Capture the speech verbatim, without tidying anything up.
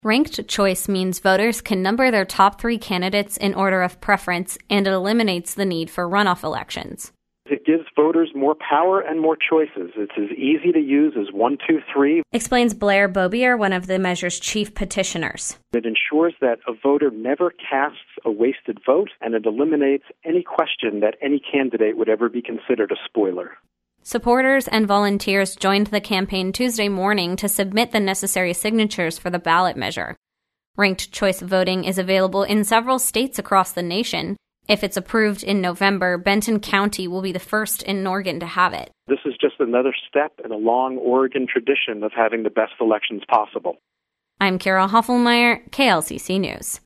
Ranked choice means voters can number their top three candidates in order of preference, and it eliminates the need for runoff elections. It gives voters more power and more choices. It's as easy to use as one, two, three. Explains Blair Bobier, one of the measure's chief petitioners. It ensures that a voter never casts a wasted vote, and it eliminates any question that any candidate would ever be considered a spoiler. Supporters and volunteers joined the campaign Tuesday morning to submit the necessary signatures for the ballot measure. Ranked choice voting is available in several states across the nation. If it's approved in November, Benton County will be the first in Oregon to have it. This is just another step in a long Oregon tradition of having the best elections possible. I'm Kara Hoffelmeyer, K L C C News.